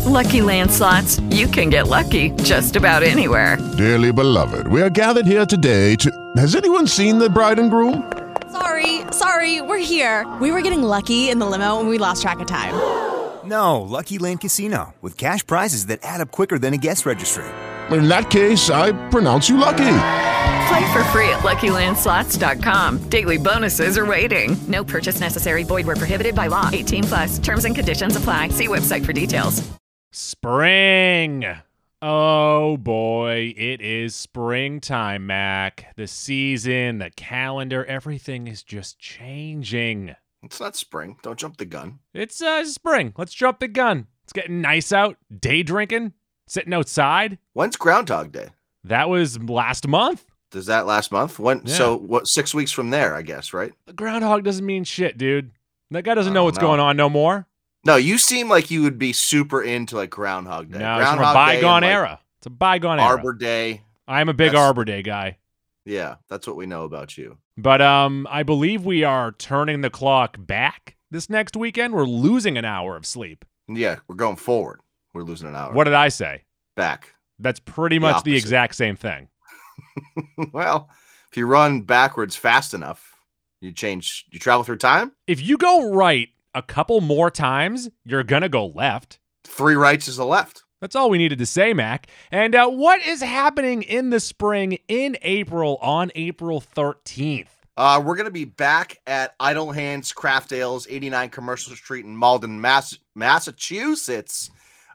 Lucky Land Slots, you can get lucky just about anywhere. Dearly beloved, we are gathered here today to... Has anyone seen the bride and groom? Sorry, we're here. We were getting lucky in the limo and we lost track of time. No, Lucky Land Casino, with cash prizes that add up quicker than a guest registry. In that case, I pronounce you lucky. Play for free at LuckyLandSlots.com. Daily bonuses are waiting. No purchase necessary. Void where prohibited by law. 18+. Terms and conditions apply. See website for details. Spring. Oh boy, it is springtime, Mac. The season, the calendar, everything is just changing. It's not spring. Don't jump the gun. It's spring. Let's jump the gun. It's getting nice out. Day drinking. Sitting outside. When's Groundhog Day? That was last month. Does that last month? When? Yeah. So what? 6 weeks from there, I guess, right? The groundhog doesn't mean shit, dude. That guy doesn't know what's going on no more. No, you seem like you would be super into like Groundhog Day. No, it's from a bygone era. It's a bygone era. Arbor Day. I'm a big Arbor Day guy. Yeah, that's what we know about you. But I believe we are turning the clock back this next weekend. We're losing an hour of sleep. Yeah, we're going forward. We're losing an hour. What did I say? Back. That's pretty much the exact same thing. Well, if you run backwards fast enough, you travel through time. If you go right a couple more times, you're going to go left. 3 rights is a left. That's all we needed to say, Mac. And what is happening in the spring in April on April 13th? We're going to be back at Idle Hands Craft Ales, 89 Commercial Street in Malden, Massachusetts,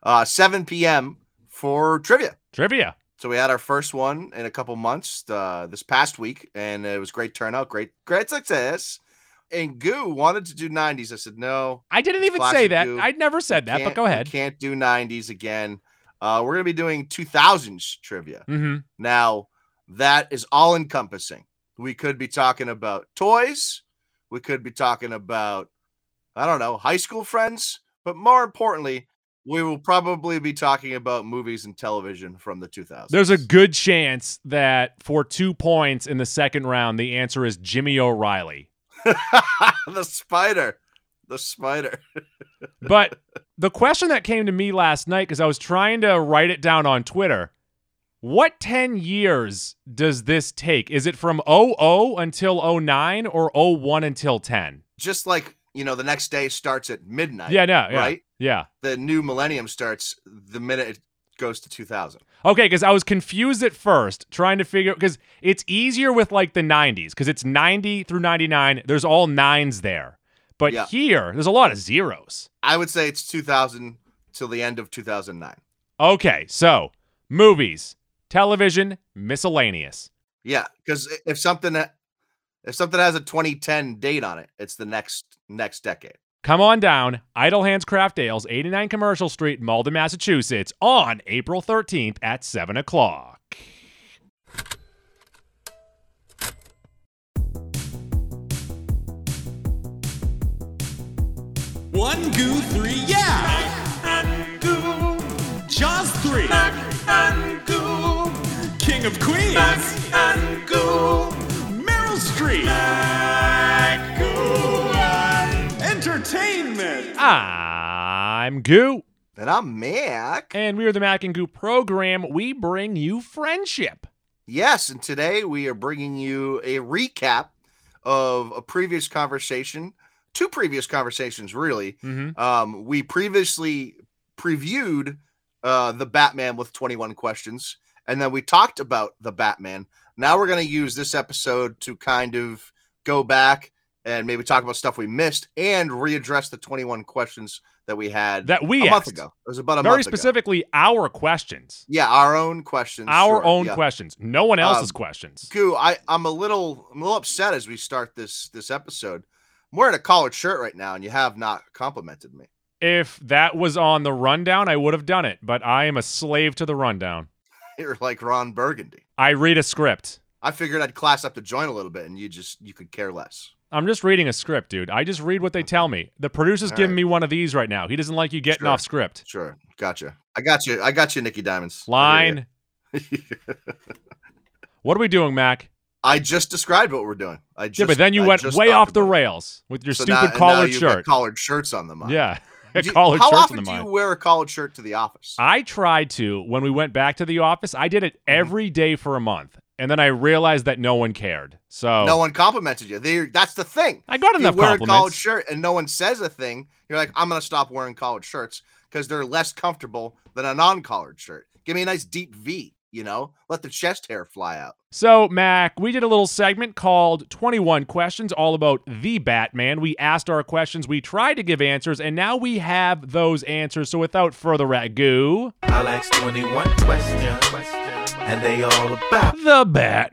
7 p.m. for trivia. So we had our first one in a couple months this past week, and it was great turnout, great success. And Goo wanted to do 90s. I said, no. I didn't even say that. Goo. I'd never said that, but go ahead. You can't do 90s again. We're going to be doing 2000s trivia. Mm-hmm. Now, that is all-encompassing. We could be talking about toys. We could be talking about, I don't know, high school friends. But more importantly, we will probably be talking about movies and television from the 2000s. There's a good chance that for 2 points in the second round, the answer is Jimmy O'Reilly. The spider. But the question that came to me last night, because I was trying to write it down on Twitter, what 10 years does this take? Is it from 00 until 09 or 01 until 10? Just like, the next day starts at midnight. Right? Yeah. The new millennium starts the minute it goes to 2000. Okay, because I was confused at first, trying to figure, because it's easier with like the 90s, because it's 90 through 99. There's all 9s there. But here, there's a lot of zeros. I would say it's 2000 till the end of 2009. Okay, so movies, television, miscellaneous. Yeah, because if something has a 2010 date on it, it's the next decade. Come on down, Idle Hands Craft Ales, 89 Commercial Street, Malden, Massachusetts, on April 13th at 7 o'clock. One Goo, 3, yeah! And Goo, Jaws 3, and Goo, King of Queens, and Goo, Meryl Streep, Entertainment. I'm Goo. And I'm Mac. And we are the Mac and Goo program. We bring you friendship. Yes, and today we are bringing you a recap of a previous conversation. 2 previous conversations, really. Mm-hmm. We previously previewed the Batman with 21 questions, and then we talked about the Batman. Now we're going to use this episode to kind of go back and maybe talk about stuff we missed and readdress the 21 questions that we had a month ago. It was about a month ago. Very specifically, our questions. Yeah, our own questions. Our own questions. No one else's questions. Goo, I'm a little upset as we start this episode. I'm wearing a collared shirt right now, and you have not complimented me. If that was on the rundown, I would have done it, but I am a slave to the rundown. You're like Ron Burgundy. I read a script. I figured I'd class up the joint a little bit, and you could care less. I'm just reading a script, dude. I just read what they tell me. The producer's giving me one of these right now. He doesn't like you getting off script. Sure. Gotcha. I got you, Nicky Diamonds. Line. What are we doing, Mac? I just described what we're doing. But then you went way off the rails with your stupid collared shirt. Collared shirts on them. Yeah. collared How shirts often in the do you mind. wear a collared shirt to the office? I tried to when we went back to the office. I did it every day for a month, and then I realized that no one cared. So no one complimented you. That's the thing. I got enough you wear compliments. a collared shirt and no one says a thing. You're like, I'm gonna stop wearing collared shirts because they're less comfortable than a non-collared shirt. Give me a nice deep V. Let the chest hair fly out. So, Mac, we did a little segment called 21 Questions, all about the Batman. We asked our questions, we tried to give answers, and now we have those answers. So without further ado, I'll ask 21 questions, and they all about the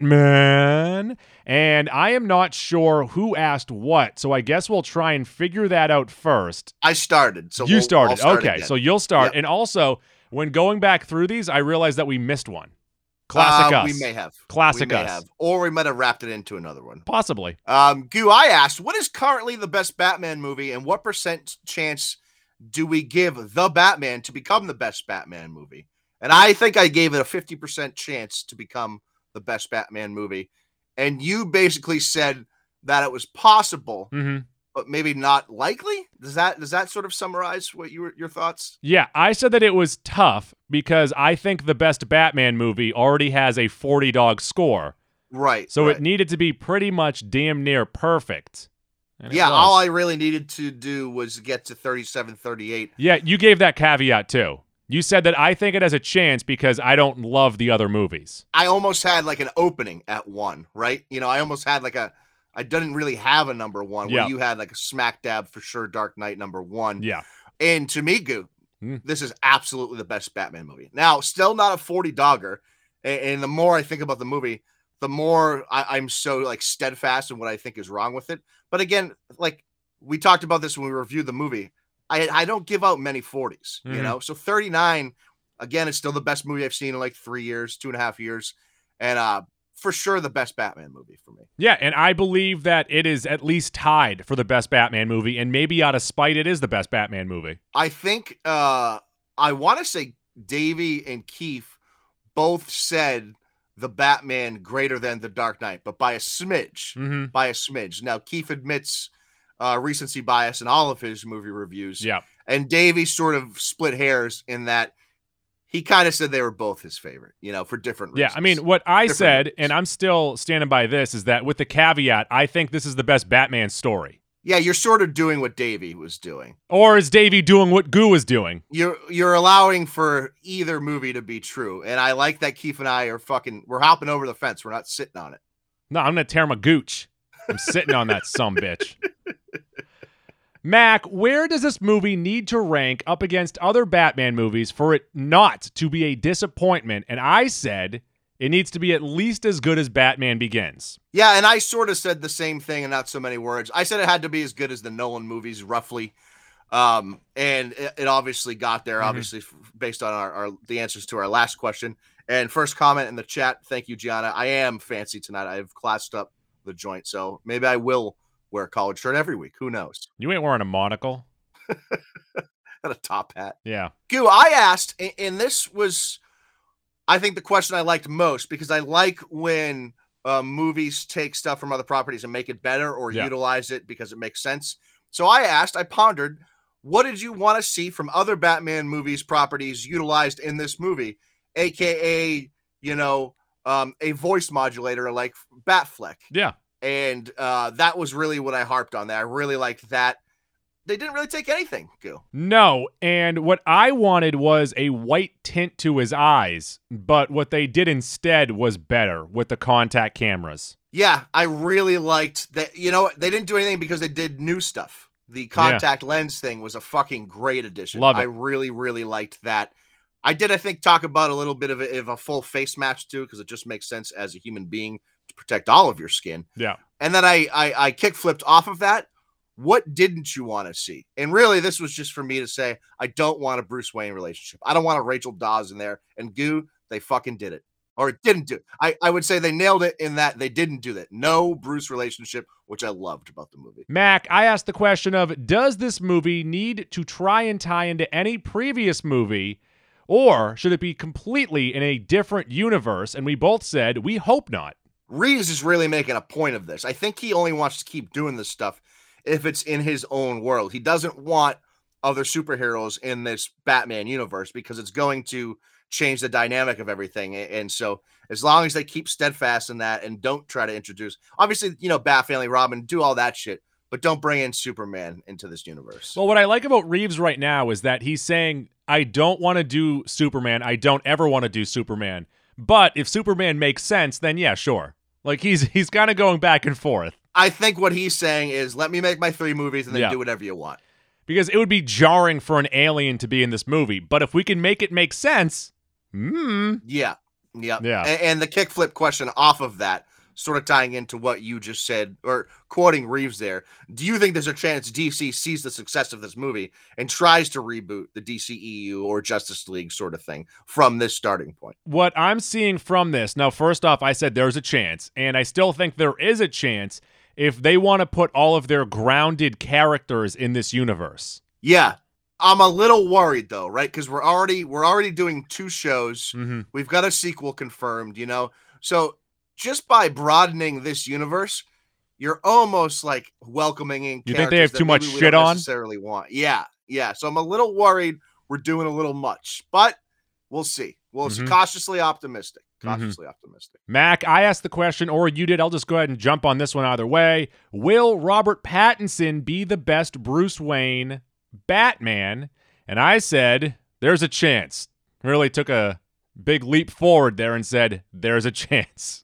Batman. And I am not sure who asked what, so I guess we'll try and figure that out first. I started. So you started. I'll start Okay, again. so you'll start. Yep. And also, when going back through these, I realized that we missed one. Classic us. We may have. Classic we may us. have. Or we might have wrapped it into another one. Possibly. Goo, I asked, what is currently the best Batman movie, and what % chance do we give The Batman to become the best Batman movie? And I think I gave it a 50% chance to become the best Batman movie. And you basically said that it was possible, but maybe not likely. Does that sort of summarize what your thoughts? Yeah, I said that it was tough because I think the best Batman movie already has a 40 dog score. Right. So right. it needed to be pretty much damn near perfect. And Yeah, it was. all I really needed to do was get to 37, 38. Yeah, you gave that caveat too. You said that I think it has a chance because I don't love the other movies. I almost had like an opening at 1, right? I almost had I didn't really have a number 1 where you had like a smack dab for sure Dark Knight number 1. Yeah. And to me, Goo, this is absolutely the best Batman movie. Now, still not a 40 dogger. And the more I think about the movie, the more I'm so like steadfast in what I think is wrong with it. But again, like we talked about this when we reviewed the movie, I don't give out many 40s, So 39, again, is still the best movie I've seen in like 3 years, 2.5 years. And for sure the best Batman movie for me. Yeah, and I believe that it is at least tied for the best Batman movie, and maybe out of spite, it is the best Batman movie. I think I want to say Davey and Keith both said the Batman greater than the Dark Knight, but by a smidge. By a smidge. Now, Keith admits recency bias in all of his movie reviews. Yeah. And Davey sort of split hairs in that he kind of said they were both his favorite, for different reasons. Yeah, I mean, what I said, reasons. and I'm still standing by this, is that with the caveat, I think this is the best Batman story. Yeah, you're sort of doing what Davey was doing. Or is Davey doing what Goo was doing? You're allowing for either movie to be true. And I like that Keith and I are we're hopping over the fence. We're not sitting on it. No, I'm going to tear my gooch. I'm sitting on that sumbitch. Mac, where does this movie need to rank up against other Batman movies for it not to be a disappointment? And I said it needs to be at least as good as Batman Begins. Yeah, and I sort of said the same thing in not so many words. I said it had to be as good as the Nolan movies, roughly. And it obviously got there, obviously, based on the answers to our last question. And first comment in the chat, thank you, Gianna. I am fancy tonight. I've classed up the joint, so maybe I will wear a collared shirt every week. Who knows? You ain't wearing a monocle. And a top hat. Yeah. Goo, I asked, and this was, I think, the question I liked most, because I like when movies take stuff from other properties and make it better or utilize it because it makes sense. So I pondered, what did you want to see from other Batman movies properties utilized in this movie? AKA, a voice modulator like Batfleck. Yeah. And that was really what I harped on there. I really liked that. They didn't really take anything, Goo. No, and what I wanted was a white tint to his eyes, but what they did instead was better with the contact cameras. Yeah, I really liked that. They didn't do anything because they did new stuff. The contact lens thing was a fucking great addition. Love it. I really, really liked that. I did, I think, talk about a little bit of a full face mask too, because it just makes sense as a human being to protect all of your skin. Yeah. And then I kick flipped off of that. What didn't you want to see? And really, this was just for me to say, I don't want a Bruce Wayne relationship. I don't want a Rachel Dawes in there. And Goo, they fucking did it. Or it didn't do it. I would say they nailed it in that they didn't do that. No Bruce relationship, which I loved about the movie. Mac, I asked the question of, does this movie need to try and tie into any previous movie, or should it be completely in a different universe? And we both said, we hope not. Reeves is really making a point of this. I think he only wants to keep doing this stuff if it's in his own world. He doesn't want other superheroes in this Batman universe because it's going to change the dynamic of everything. And so as long as they keep steadfast in that and don't try to introduce, obviously, Bat Family, Robin, do all that shit, but don't bring in Superman into this universe. Well, what I like about Reeves right now is that he's saying, I don't want to do Superman. I don't ever want to do Superman. But if Superman makes sense, then yeah, sure. Like he's kind of going back and forth. I think what he's saying is, let me make my 3 movies and then do whatever you want. Because it would be jarring for an alien to be in this movie. But if we can make it make sense, Yeah. And the kickflip question off of that, sort of tying into what you just said, or quoting Reeves there, do you think there's a chance DC sees the success of this movie and tries to reboot the DCEU or Justice League sort of thing from this starting point? What I'm seeing from this, now, first off, I said there's a chance, and I still think there is a chance if they want to put all of their grounded characters in this universe. Yeah. I'm a little worried though, right? Because we're already doing 2 shows. Mm-hmm. We've got a sequel confirmed, So just by broadening this universe, you're almost like welcoming in. You think they have too much shit on? Necessarily want, yeah. So I'm a little worried we're doing a little much, but we'll see. We'll see. Cautiously optimistic. Mac, I asked the question, or you did. I'll just go ahead and jump on this one either way. Will Robert Pattinson be the best Bruce Wayne Batman? And I said, there's a chance. Really took a big leap forward there and said, there's a chance.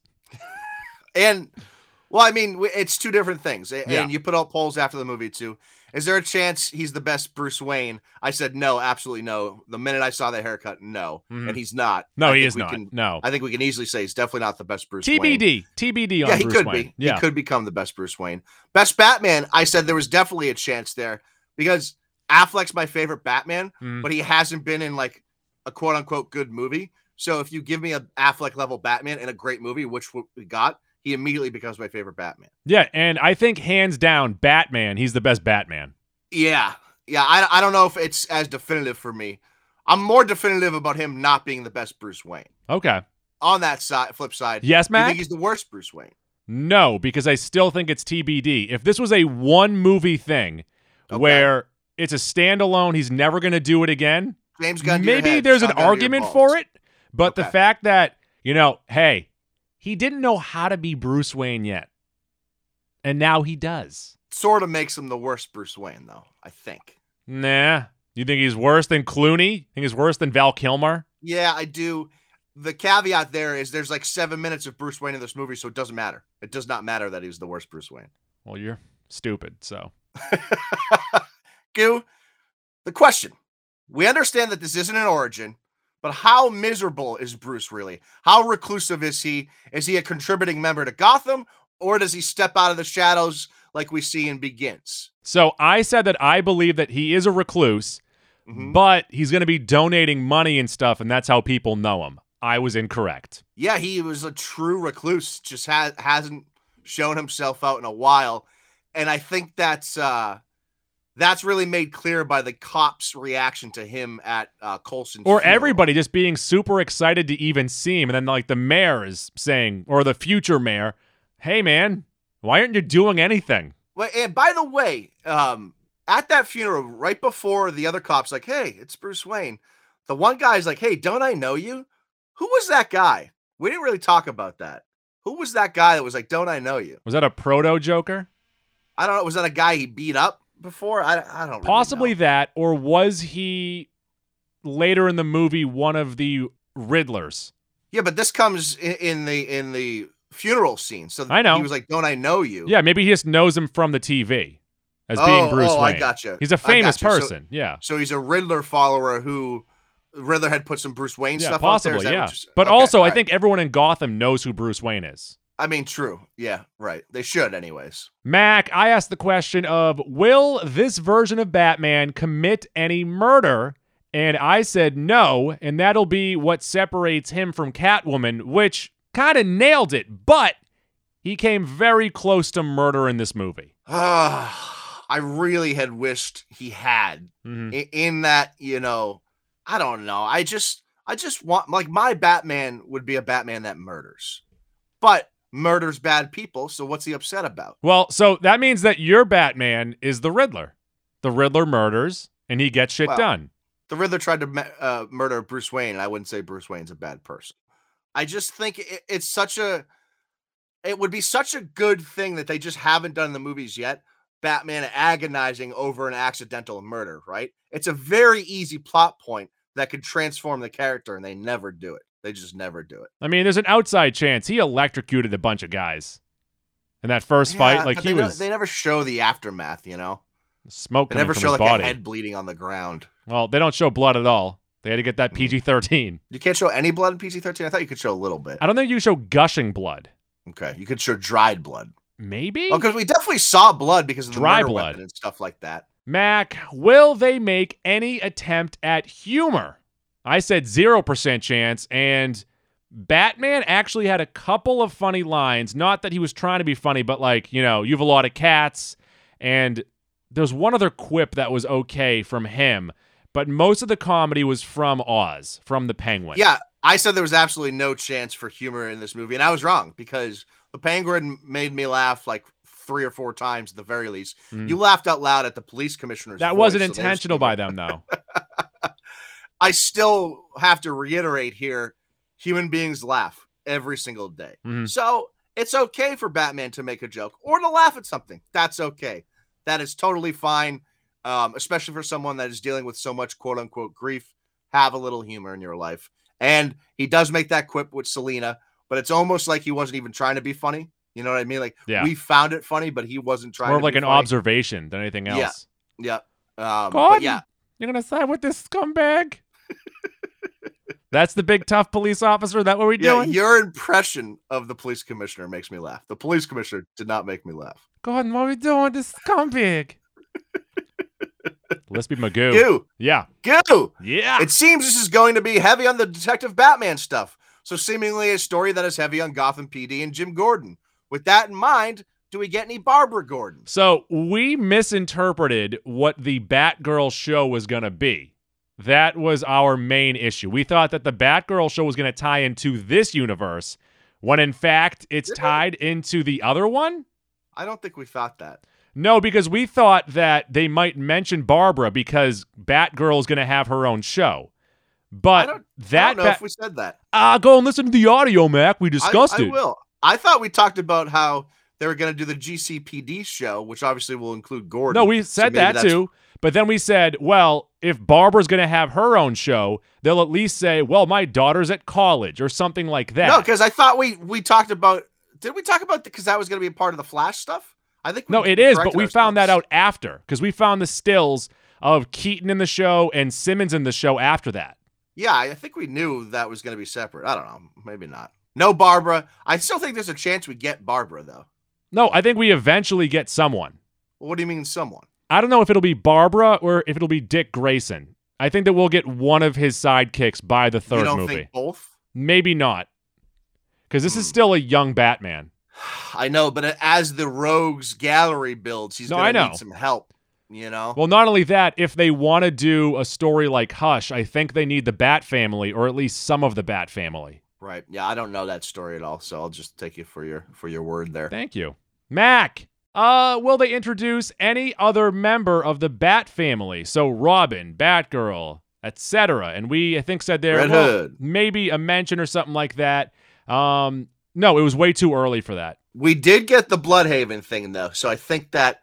And, well, I mean, it's 2 different things. And you put out polls after the movie, too. Is there a chance he's the best Bruce Wayne? I said, no, absolutely no. The minute I saw that haircut, no. And he's not. No, he is not. No. I think we can easily say he's definitely not the best Bruce Wayne. TBD on Bruce Wayne. He could become the best Bruce Wayne. Best Batman, I said there was definitely a chance there because Affleck's my favorite Batman, but he hasn't been in like a quote unquote good movie. So if you give me an Affleck level Batman in a great movie, which we got, he immediately becomes my favorite Batman. Yeah, and I think hands down, Batman, he's the best Batman. Yeah. I don't know if it's as definitive for me. I'm more definitive about him not being the best Bruce Wayne. Okay. On that flip side, yes, Mac? You think he's the worst Bruce Wayne? No, because I still think it's TBD. If this was a 1 movie thing where it's a standalone, he's never going to do it again, James Gunn, maybe there's an argument for it, but the fact that, hey, he didn't know how to be Bruce Wayne yet, and now he does. Sort of makes him the worst Bruce Wayne, though, I think. Nah. You think he's worse than Clooney? Think he's worse than Val Kilmer? Yeah, I do. The caveat there is there's like 7 minutes of Bruce Wayne in this movie, so it doesn't matter. It does not matter that he's the worst Bruce Wayne. Well, you're stupid, so. Goo, the question. We understand that this isn't an origin, but how miserable is Bruce really? How reclusive is he? Is he a contributing member to Gotham, or does he step out of the shadows like we see in Begins? So I said that I believe that he is a recluse, but he's going to be donating money and stuff, and that's how people know him. I was incorrect. Yeah, he was a true recluse, just hasn't shown himself out in a while, and I think that's really made clear by the cops' reaction to him at Coulson's Or funeral. everybody just being super excited to even see him, and then like the mayor is saying, or the future mayor, hey man, why aren't you doing anything? Well, and by the way, at that funeral, right before the other cop's like, hey, it's Bruce Wayne, the one guy's like, hey, don't I know you? Who was that guy? We didn't really talk about that. Who was that guy that was like, don't I know you? Was that a proto-Joker? I don't know. Was that a guy he beat up before? I don't really Possibly know. that, or was he later in the movie one of the Riddlers? Yeah, but this comes in the funeral scene. So I know. He was like, don't I know you? Yeah, maybe he just knows him from the TV as being Bruce Wayne. I gotcha. He's a famous I gotcha. person, yeah. So he's a Riddler follower who Riddler had put some Bruce Wayne stuff possibly, out there. Yeah. But also, I think everyone in Gotham knows who Bruce Wayne is. I mean, true. Yeah, right. They should anyways. Mac, I asked the question of, will this version of Batman commit any murder? And I said no, and that'll be what separates him from Catwoman, which kind of nailed it, but he came very close to murder in this movie. I really had wished he had in that, I don't know. I just want, like, my Batman would be a Batman that murders, but murders bad people. So what's he upset about? Well, so that means that your Batman is the Riddler. The Riddler murders. and he gets shit done. The Riddler tried to murder Bruce Wayne, and I wouldn't say Bruce Wayne's a bad person. I just think it would be such a good thing that they just haven't done in the movies yet. Batman agonizing over an accidental murder, right? It's a very easy plot point that could transform the character, and they never do it. They just never do it. I mean, there's an outside chance he electrocuted a bunch of guys in that first fight. Like they never show the aftermath, smoke. They never show like body. a head bleeding on the ground. Well, they don't show blood at all. They had to get that PG-13. You can't show any blood in PG-13? I thought you could show a little bit. I don't think you show gushing blood. Okay, you could show dried blood. Maybe? Oh, because we definitely saw blood because of the dry murder blood weapon and stuff like that. Mac, will they make any attempt at humor? I said 0% chance, and Batman actually had a couple of funny lines. Not that he was trying to be funny, but like, you have a lot of cats, and there's one other quip that was okay from him, but most of the comedy was from Oz, from the Penguin. Yeah, I said there was absolutely no chance for humor in this movie, and I was wrong because the Penguin made me laugh like 3 or 4 times at the very least. You laughed out loud at the police commissioner's That voice, wasn't intentional by them, though. I still have to reiterate here, human beings laugh every single day. So it's okay for Batman to make a joke or to laugh at something. That's okay. That is totally fine, especially for someone that is dealing with so much quote-unquote grief. Have a little humor in your life. And he does make that quip with Selina, but it's almost like he wasn't even trying to be funny. You know what I mean? Like, we found it funny, but he wasn't trying to be more like an funny. observation than anything else. Yeah. But yeah. You're going to side with this scumbag? That's the big tough police officer? That what we're doing? Your impression of the police commissioner makes me laugh. The police commissioner did not make me laugh. God, what are we doing with this scumbag? Let's be Magoo. Goo. Yeah. Goo. Yeah. It seems this is going to be heavy on the Detective Batman stuff. So seemingly a story that is heavy on Gotham PD and Jim Gordon. With that in mind, do we get any Barbara Gordon? So we misinterpreted what the Batgirl show was going to be. That was our main issue. We thought that the Batgirl show was going to tie into this universe, when in fact it's tied into the other one. I don't think we thought that. No, because we thought that they might mention Barbara because Batgirl is going to have her own show. But I don't know if we said that. Go and listen to the audio, Mac. We discussed it. I will. I thought we talked about how they were going to do the GCPD show, which obviously will include Gordon. No, we said that too. But then we said, well, if Barbara's going to have her own show, they'll at least say, well, my daughter's at college or something like that. No, because I thought we talked about, did we talk about, because that was going to be a part of the Flash stuff? I think no, it is, but we found that out after because we found the stills of Keaton in the show and Simmons in the show after that. Yeah, I think we knew that was going to be separate. I don't know. Maybe not. No Barbara. I still think there's a chance we get Barbara, though. No, I think we eventually get someone. Well, what do you mean someone? I don't know if it'll be Barbara or if it'll be Dick Grayson. I think that we'll get one of his sidekicks by the third movie. You don't think both? Maybe not. Because this is still a young Batman. I know, but as the Rogues gallery builds, he's going to need some help, Well, not only that, if they want to do a story like Hush, I think they need the Bat family, or at least some of the Bat family. Right. Yeah, I don't know that story at all, so I'll just take you for your word there. Thank you. Mac, will they introduce any other member of the Bat family? So Robin, Batgirl, etc. And we, I think, said there, Red Hood. Maybe a mention or something like that. No, it was way too early for that. We did get the Bloodhaven thing, though, so I think that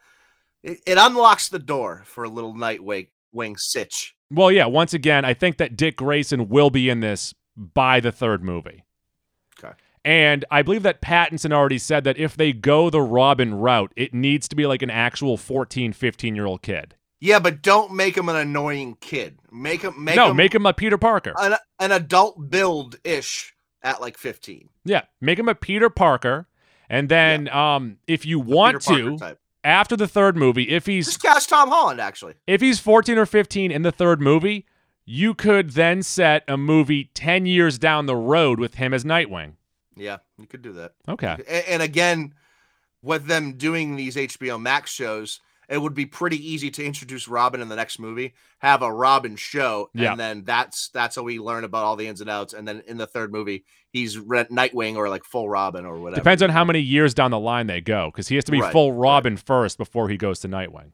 it unlocks the door for a little Nightwing sitch. Well, yeah, once again, I think that Dick Grayson will be in this by the third movie. Okay. And I believe that Pattinson already said that if they go the Robin route, it needs to be like an actual 14, 15-year-old kid. Yeah, but don't make him an annoying kid. Make him a Peter Parker. An adult build-ish at like 15. Yeah, make him a Peter Parker. And then if you want to, after the third movie, if he's... Just cast Tom Holland, actually. If he's 14 or 15 in the third movie, you could then set a movie 10 years down the road with him as Nightwing. Yeah, you could do that. Okay. And again, with them doing these HBO Max shows, it would be pretty easy to introduce Robin in the next movie, have a Robin show, and then that's how we learn about all the ins and outs. And then in the third movie, he's Nightwing or like full Robin or whatever. Depends on how many years down the line they go, because he has to be full Robin first before he goes to Nightwing.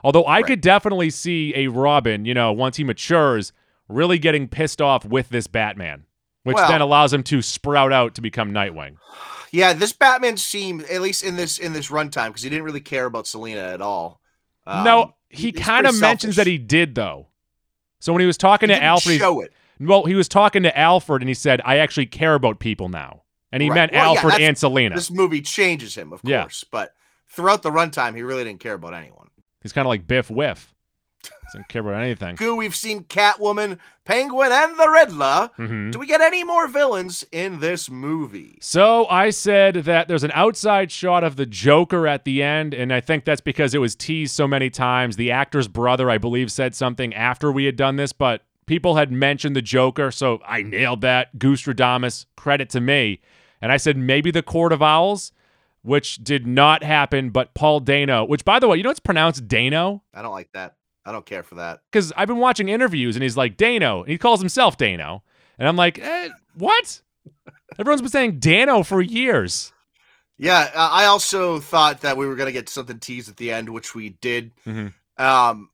Although I could definitely see a Robin, once he matures, really getting pissed off with this Batman, which then allows him to sprout out to become Nightwing. Yeah, this Batman seemed, at least in this runtime, because he didn't really care about Selina at all. No, he kind of mentions that he did, though. So when he was talking to Alfred, he was talking to Alfred, and he said, "I actually care about people now," and he meant Alfred and Selina. This movie changes him, of course, but throughout the runtime, he really didn't care about anyone. He's kind of like Biff Whiff. Doesn't care about anything. We've seen Catwoman, Penguin, and the Riddler. Mm-hmm. Do we get any more villains in this movie? So I said that there's an outside shot of the Joker at the end, and I think that's because it was teased so many times. The actor's brother, I believe, said something after we had done this, but people had mentioned the Joker, so I nailed that. Goostradamus, credit to me. And I said maybe the Court of Owls, which did not happen, but Paul Dano, which, by the way, it's pronounced Dano? I don't like that. I don't care for that. Because I've been watching interviews, and he's like, Dano. And he calls himself Dano. And I'm like, what? Everyone's been saying Dano for years. Yeah, I also thought that we were going to get something teased at the end, which we did. Mm-hmm.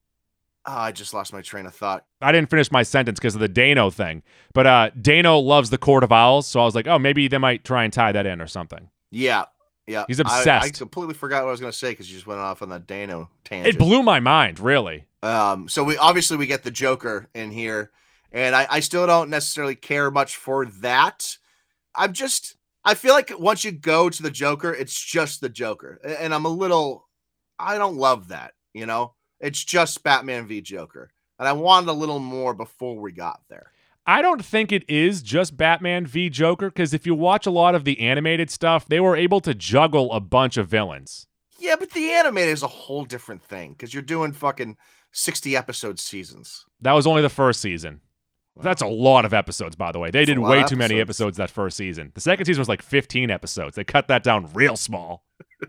I just lost my train of thought. I didn't finish my sentence because of the Dano thing. But Dano loves the Court of Owls, so I was like, oh, maybe they might try and tie that in or something. Yeah. He's obsessed. I completely forgot what I was going to say because you just went off on the Dano tangent. It blew my mind, really. So we get the Joker in here, and I still don't necessarily care much for that. I feel like once you go to the Joker, it's just the Joker, and I don't love that, It's just Batman v Joker, and I wanted a little more before we got there. I don't think it is just Batman v Joker, because if you watch a lot of the animated stuff, they were able to juggle a bunch of villains. Yeah, but the animated is a whole different thing, because you're doing fucking 60-episode seasons. That was only the first season. Wow. That's a lot of episodes, by the way. They did way too many episodes that first season. The second season was like 15 episodes. They cut that down real small.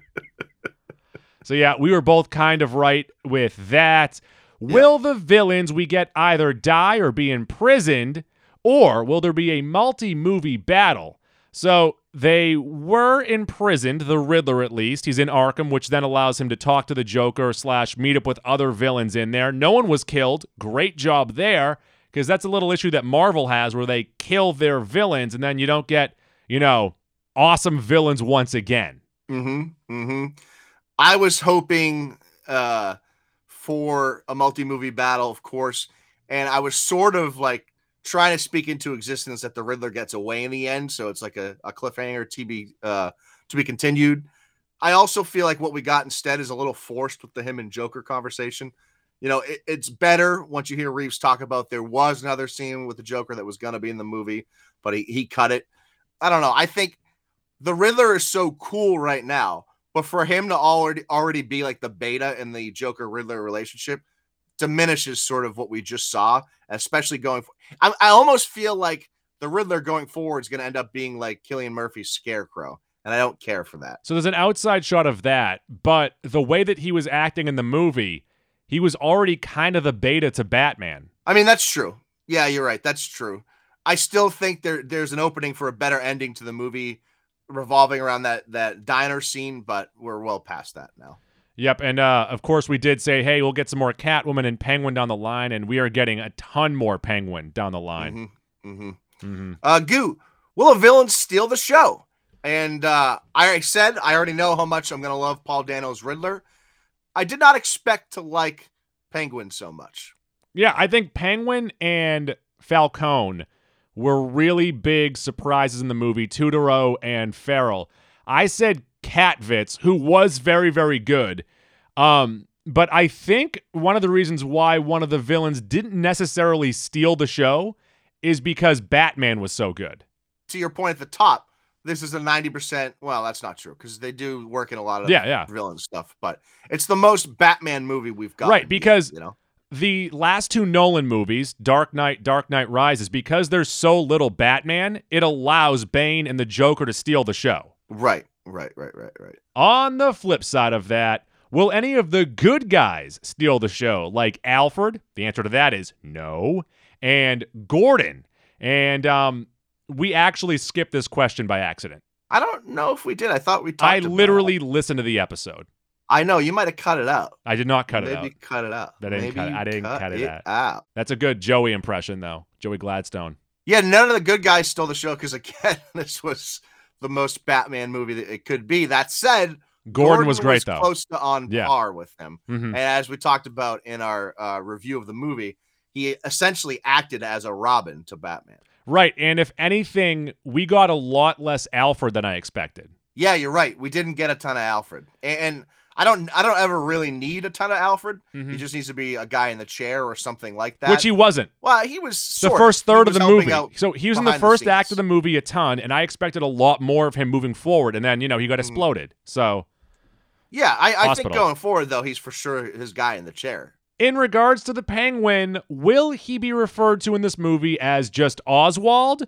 So yeah, we were both kind of right with that. Will the villains we get either die or be imprisoned, or will there be a multi-movie battle? So they were imprisoned, the Riddler at least. He's in Arkham, which then allows him to talk to the Joker / meet up with other villains in there. No one was killed. Great job there, because that's a little issue that Marvel has where they kill their villains and then you don't get, awesome villains once again. Mm-hmm. Mm-hmm. I was hoping for a multi-movie battle, of course, and I was sort of like trying to speak into existence that the Riddler gets away in the end, so it's like a cliffhanger to be continued. I also feel like what we got instead is a little forced with the him and Joker conversation. It's better once you hear Reeves talk about there was another scene with the Joker that was going to be in the movie, but he cut it. I don't know. I think the Riddler is so cool right now, but for him to already be like the beta in the Joker-Riddler relationship diminishes sort of what we just saw, especially going forward. I almost feel like the Riddler going forward is going to end up being like Cillian Murphy's Scarecrow, and I don't care for that. So there's an outside shot of that, but the way that he was acting in the movie, he was already kind of the beta to Batman. I mean, that's true. Yeah, you're right. That's true. I still think there's an opening for a better ending to the movie revolving around that diner scene, but we're well past that now. Yep, and of course we did say, hey, we'll get some more Catwoman and Penguin down the line, and we are getting a ton more Penguin down the line. Mm-hmm. Mm-hmm. Goo, will a villain steal the show? And I said I already know how much I'm going to love Paul Dano's Riddler. I did not expect to like Penguin so much. Yeah, I think Penguin and Falcone were really big surprises in the movie, Tutoro and Farrell. I said Katvitz, who was very, very good. But I think one of the reasons why one of the villains didn't necessarily steal the show is because Batman was so good. To your point at the top, this is a 90%. Well, that's not true because they do work in a lot of villain stuff, but it's the most Batman movie we've got. Right, because the last two Nolan movies, Dark Knight Rises, because there's so little Batman, it allows Bane and the Joker to steal the show. Right. On the flip side of that, will any of the good guys steal the show? Like Alfred? The answer to that is no. And Gordon. And we actually skipped this question by accident. I don't know if we did. I thought we talked about it. I literally listened to the episode. I know you might have cut it out. I did not cut it out. Maybe cut it out. I didn't cut it out. That's a good Joey impression, though. Joey Gladstone. Yeah, none of the good guys stole the show because, again, this was the most Batman movie that it could be. That said, Gordon was great, though. Close to on par with him. Mm-hmm. And as we talked about in our review of the movie, he essentially acted as a Robin to Batman. Right. And if anything, we got a lot less Alfred than I expected. Yeah, you're right. We didn't get a ton of Alfred. And I don't ever really need a ton of Alfred. Mm-hmm. He just needs to be a guy in the chair or something like that. Which he wasn't. Well, he was the first third of the movie. So he was in the first act of the movie a ton, and I expected a lot more of him moving forward. And then, he got exploded. So, yeah, I think going forward, though, he's for sure his guy in the chair. In regards to the Penguin, will he be referred to in this movie as just Oswald,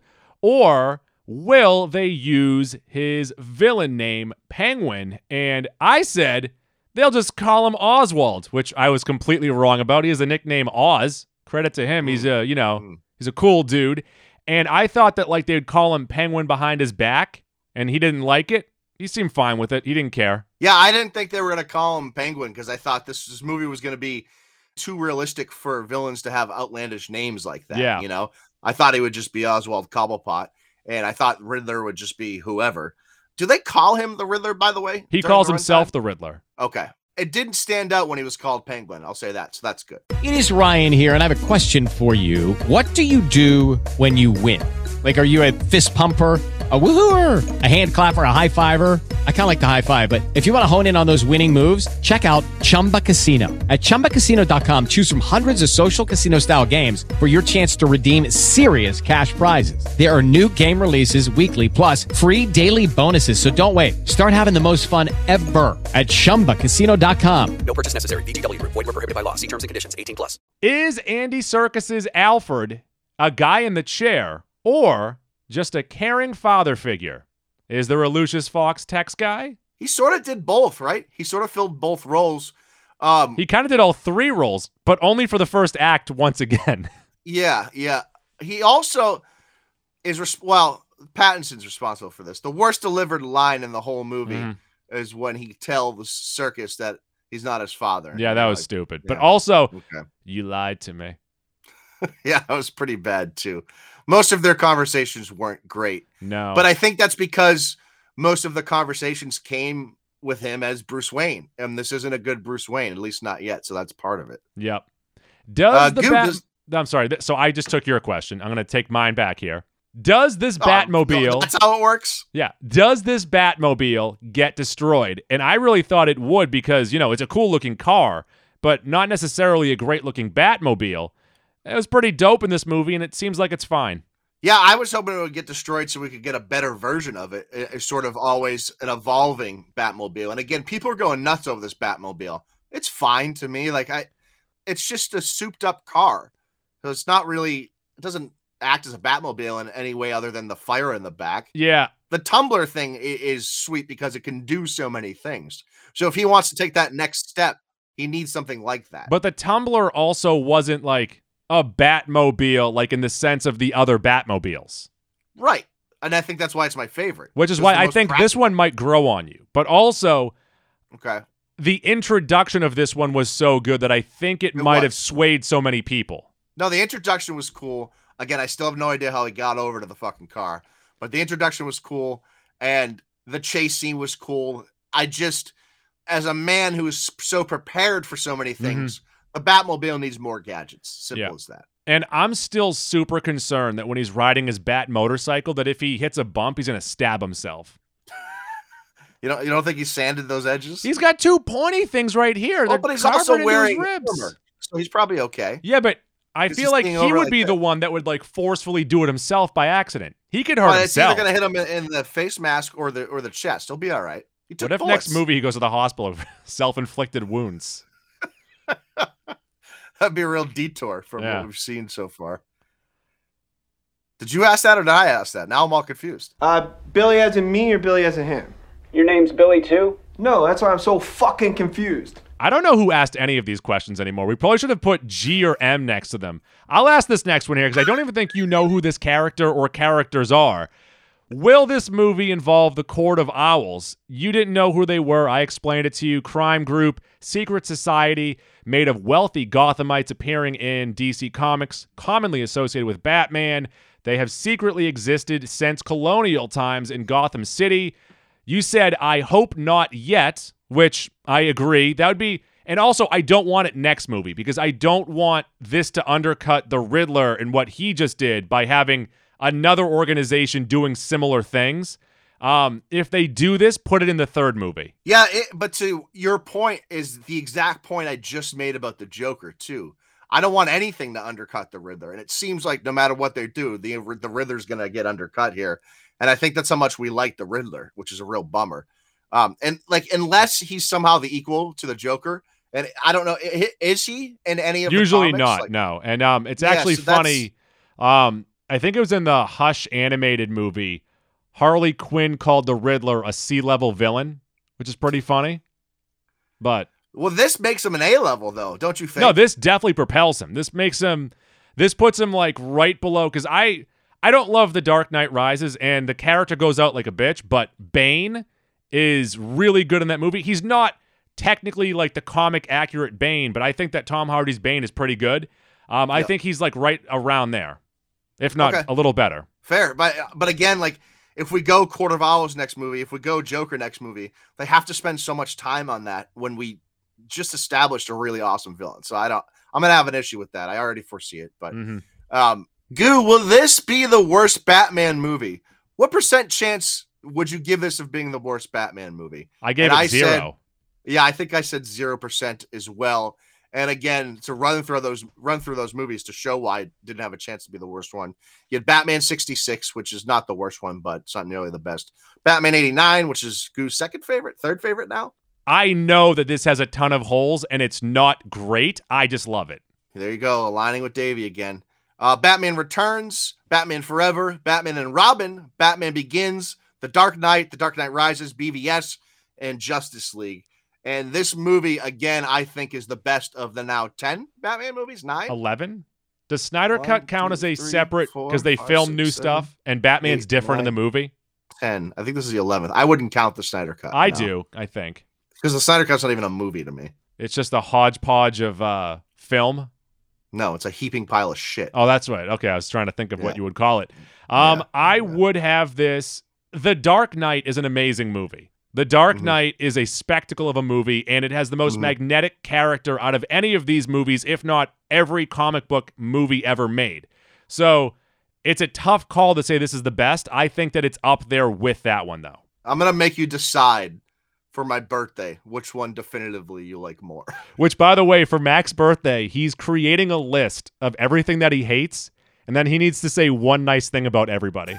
or will they use his villain name, Penguin? And I said they'll just call him Oswald, which I was completely wrong about. He has a nickname Oz. Credit to him. He's he's a cool dude. And I thought that they'd call him Penguin behind his back, and he didn't like it. He seemed fine with it. He didn't care. Yeah, I didn't think they were going to call him Penguin because I thought this movie was going to be too realistic for villains to have outlandish names like that. Yeah. I thought he would just be Oswald Cobblepot, and I thought Riddler would just be whoever. Do they call him the Riddler, by the way? He calls himself the Riddler. Okay. It didn't stand out when he was called Penguin. I'll say that. So that's good. It is Ryan here, and I have a question for you. What do you do when you win? Are you a fist pumper, a woohooer, a hand clapper, a high fiver? I kind of like the high five, but if you want to hone in on those winning moves, check out Chumba Casino. At ChumbaCasino.com, choose from hundreds of social casino-style games for your chance to redeem serious cash prizes. There are new game releases weekly, plus free daily bonuses. So don't wait. Start having the most fun ever at ChumbaCasino.com. No purchase necessary. VGW. Void where prohibited by law. See terms and conditions. 18+. Is Andy Serkis's Alfred a guy in the chair, or just a caring father figure? Is there a Lucius Fox text guy? He sort of did both, right? He sort of filled both roles. He kind of did all three roles, but only for the first act once again. Yeah. He also is, Pattinson's responsible for this. The worst delivered line in the whole movie is when he tells Serkis that he's not his father. Yeah, that was stupid. Yeah. But also, you lied to me. Yeah, that was pretty bad too. Most of their conversations weren't great. No. But I think that's because most of the conversations came with him as Bruce Wayne. And this isn't a good Bruce Wayne, at least not yet. So that's part of it. Yep. I'm sorry. So I just took your question. I'm going to take mine back here. Does this Batmobile... No, that's how it works? Yeah. Does this Batmobile get destroyed? And I really thought it would because, it's a cool-looking car, but not necessarily a great-looking Batmobile. It was pretty dope in this movie, and it seems like it's fine. Yeah, I was hoping it would get destroyed so we could get a better version of it. It's sort of always an evolving Batmobile. And again, people are going nuts over this Batmobile. It's fine to me. It's just a souped-up car. So it's not really... It doesn't act as a Batmobile in any way other than the fire in the back. Yeah. The tumbler thing is sweet because it can do so many things. So if he wants to take that next step, he needs something like that. But the tumbler also wasn't a Batmobile, in the sense of the other Batmobiles. Right. And I think that's why it's my favorite. Which is why I think this one might grow on you. But also, the introduction of this one was so good that I think it might have swayed so many people. No, the introduction was cool. Again, I still have no idea how he got over to the fucking car. But the introduction was cool, and the chase scene was cool. As a man who is so prepared for so many things, the Batmobile needs more gadgets. Simple as that. And I'm still super concerned that when he's riding his Bat motorcycle, that if he hits a bump, he's going to stab himself. You don't think he sanded those edges? He's got two pointy things right here. But he's also wearing armor, so he's probably okay. Yeah, but I feel like he would be the one that would forcefully do it himself by accident. He could hurt himself. It's either going to hit him in the face mask or the chest. He'll be all right. What if next movie he goes to the hospital of self-inflicted wounds? That'd be a real detour from what we've seen so far. Did you ask that or did I ask that? Now I'm all confused. Billy as in me or Billy as in him? Your name's Billy too? No, that's why I'm so fucking confused. I don't know who asked any of these questions anymore. We probably should have put G or M next to them. I'll ask this next one here because I don't even think you know who this character or characters are. Will this movie involve the Court of Owls? You didn't know who they were. I explained it to you. Crime group, secret society made of wealthy Gothamites appearing in DC Comics, commonly associated with Batman. They have secretly existed since colonial times in Gotham City. You said, I hope not yet, which I agree. That would be, and also I don't want it next movie because I don't want this to undercut the Riddler and what he just did by having another organization doing similar things. If they do this, put it in the third movie. Yeah, but to your point is the exact point I just made about the Joker too. I don't want anything to undercut the Riddler, and it seems like no matter what they do, the Riddler's going to get undercut here. And I think that's how much we like the Riddler, which is a real bummer. And like, unless he's somehow the equal to the Joker, and I don't know, is he in any of usually the not? Like, no, and it's actually funny. I think it was in the Hush animated movie. Harley Quinn called the Riddler a C-level villain, which is pretty funny. But well, this makes him an A-level, though, don't you think? No, this definitely propels him. This puts him like right below, because I don't love The Dark Knight Rises, and the character goes out like a bitch, but Bane is really good in that movie. He's not technically like the comic accurate Bane, but I think that Tom Hardy's Bane is pretty good. I think he's like right around there, if not a little better. Fair, but again, like if we go Court of Owls next movie, if we go Joker next movie, they have to spend so much time on that when we just established a really awesome villain. So I'm gonna have an issue with that. I already foresee it. But Goo, will this be the worst Batman movie? What % chance would you give this of being the worst Batman movie? I gave it 0. I think I said 0% as well. And again, to run through those movies to show why it didn't have a chance to be the worst one. You had Batman 66, which is not the worst one, but it's not nearly the best. Batman 89, which is Goo's third favorite now. I know that this has a ton of holes and it's not great. I just love it. There you go, aligning with Davey again. Batman Returns, Batman Forever, Batman and Robin, Batman Begins, The Dark Knight Rises, BVS, and Justice League. And this movie, again, I think is the best of the now 10 Batman movies, 9? 11? Does Snyder Cut count as a separate, because they film new stuff and Batman's different in the movie? 10. I think this is the 11th. I wouldn't count the Snyder Cut. I do, I think. Because the Snyder Cut's not even a movie to me. It's just a hodgepodge of film. No, it's a heaping pile of shit. Oh, that's right. Okay, I was trying to think of what you would call it. I would have this. The Dark Knight is an amazing movie. The Dark Knight is a spectacle of a movie, and it has the most magnetic character out of any of these movies, if not every comic book movie ever made. So it's a tough call to say this is the best. I think that it's up there with that one, though. I'm going to make you decide for my birthday which one definitively you like more. Which, by the way, for Mac's birthday, he's creating a list of everything that he hates, and then he needs to say one nice thing about everybody.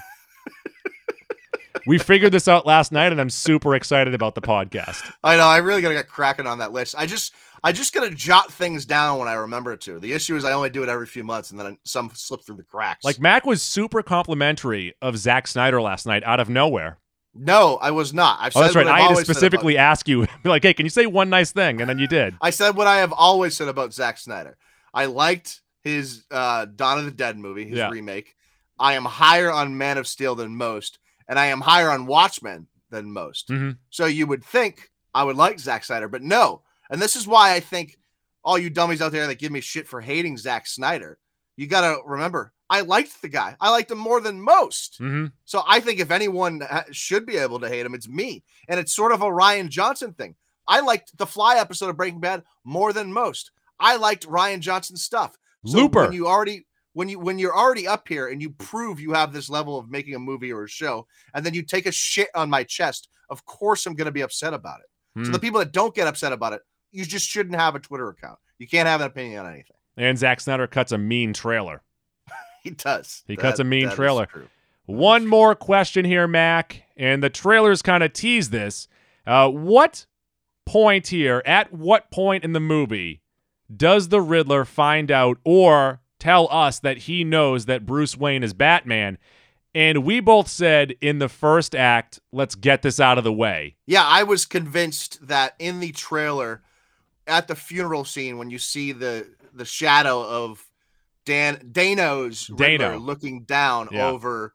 We figured this out last night, and I'm super excited about the podcast. I know. I really got to get cracking on that list. I just got to jot things down when I remember to. The issue is I only do it every few months, and then some slip through the cracks. Like, Mac was super complimentary of Zack Snyder last night out of nowhere. No, I was not. That's right. I had to specifically ask you, be like, hey, can you say one nice thing? And then you did. I said what I have always said about Zack Snyder. I liked his Dawn of the Dead movie, his remake. I am higher on Man of Steel than most. And I am higher on Watchmen than most. So you would think I would like Zack Snyder, but no. And this is why I think all you dummies out there that give me shit for hating Zack Snyder, you got to remember, I liked the guy. I liked him more than most. So I think if anyone should be able to hate him, it's me. And it's sort of a Rian Johnson thing. I liked the Fly episode of Breaking Bad more than most. I liked Rian Johnson's stuff. So Looper. When you're already up here and you prove you have this level of making a movie or a show, and then you take a shit on my chest, of course I'm going to be upset about it. So the people that don't get upset about it, you just shouldn't have a Twitter account. You can't have an opinion on anything. And Zack Snyder cuts a mean trailer. He does. He cuts a mean trailer. One more question here, Mac, and the trailers kind of tease this. What point here, at what point in the movie does the Riddler find out or tell us that he knows that Bruce Wayne is Batman? And we both said in the first act, let's get this out of the way. Yeah, I was convinced that in the trailer, at the funeral scene, when you see the shadow of Dano's Riddler looking down over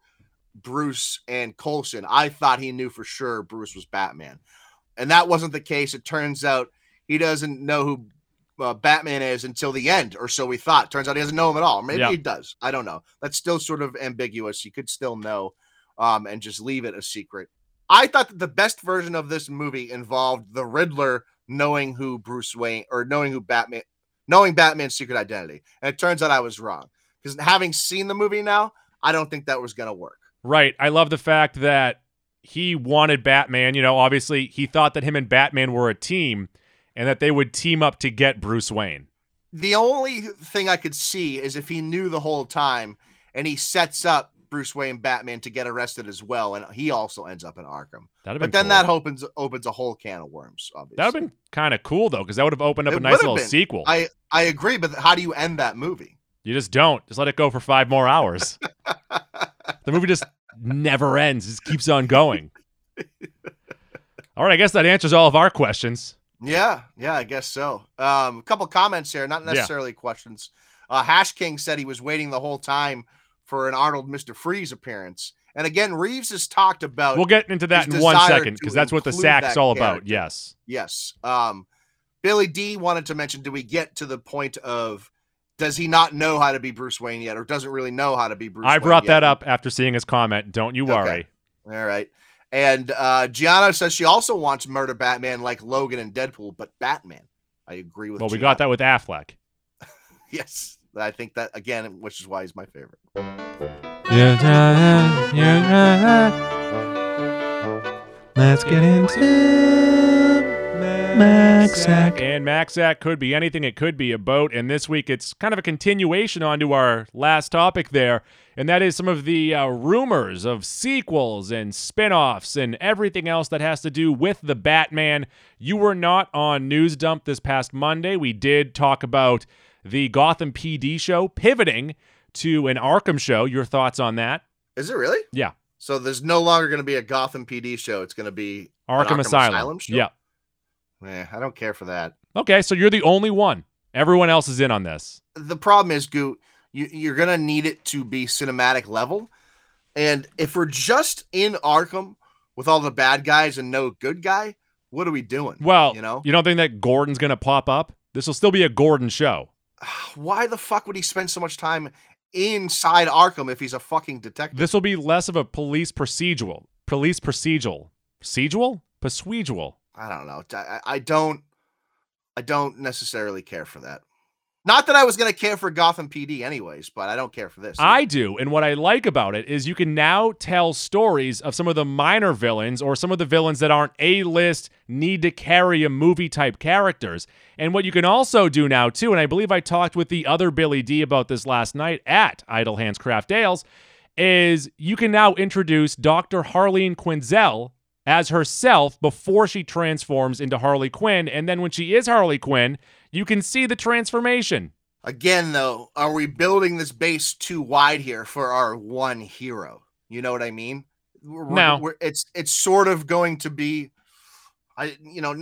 Bruce and Coulson, I thought he knew for sure Bruce was Batman. And that wasn't the case. It turns out he doesn't know who Batman is until the end, or so we thought. Turns out he doesn't know him at all. Maybe he does. I don't know. That's still sort of ambiguous. You could still know and just leave it a secret. I thought that the best version of this movie involved the Riddler knowing who Bruce Wayne, or knowing Batman's secret identity. And it turns out I was wrong. Because having seen the movie now, I don't think that was going to work. Right. I love the fact that he wanted Batman. You know, obviously he thought that him and Batman were a team and that they would team up to get Bruce Wayne. The only thing I could see is if he knew the whole time and he sets up Bruce Wayne Batman to get arrested as well, and he also ends up in Arkham. But then that opens a whole can of worms, obviously. That would have been kind of cool, though, because that would have opened up a nice little sequel. I agree, but how do you end that movie? You just don't. Just let it go for 5 more hours. The movie just never ends. It just keeps on going. All right, I guess that answers all of our questions. Yeah, I guess so. A couple comments here, not necessarily questions. Hash King said he was waiting the whole time for an Arnold Mr. Freeze appearance. And again, Reeves has talked about... We'll get into that in 1 second, because that's what the sack's all about. Yes. Billy D wanted to mention, do we get to the point of, does he not know how to be Bruce Wayne yet, or doesn't really know how to be Bruce Wayne yet? I brought that up after seeing his comment. Don't you worry. Okay. All right. And Gianna says she also wants Murder Batman like Logan and Deadpool, but Batman. I agree with Well, we got that with Affleck. Yes. I think that, again, which is why he's my favorite. Let's get into MacSack. And MacSack could be anything. It could be a boat. And this week, it's kind of a continuation onto our last topic there. And that is some of the rumors of sequels and spin-offs and everything else that has to do with the Batman. You were not on News Dump this past Monday. We did talk about the Gotham PD show pivoting to an Arkham show. Your thoughts on that? Is it really? Yeah. So there's no longer going to be a Gotham PD show. It's going to be Arkham Asylum show? Yeah. I don't care for that. Okay, so you're the only one. Everyone else is in on this. The problem is, Goot, you're going to need it to be cinematic level. And if we're just in Arkham with all the bad guys and no good guy, what are we doing? Well, you don't think that Gordon's going to pop up? This will still be a Gordon show. Why the fuck would he spend so much time inside Arkham if he's a fucking detective? This will be less of a police procedural. Procedural? I don't know. I don't necessarily care for that. Not that I was going to care for Gotham PD anyways, but I don't care for this. I do. And what I like about it is you can now tell stories of some of the minor villains or some of the villains that aren't A-list, need to carry a movie type characters. And what you can also do now too, and I believe I talked with the other Billy D about this last night at Idle Hands Craft Ales, is you can now introduce Dr. Harleen Quinzel as herself before she transforms into Harley Quinn. And then when she is Harley Quinn, you can see the transformation. Again, though, are we building this base too wide here for our one hero? You know what I mean? It's sort of going to be, I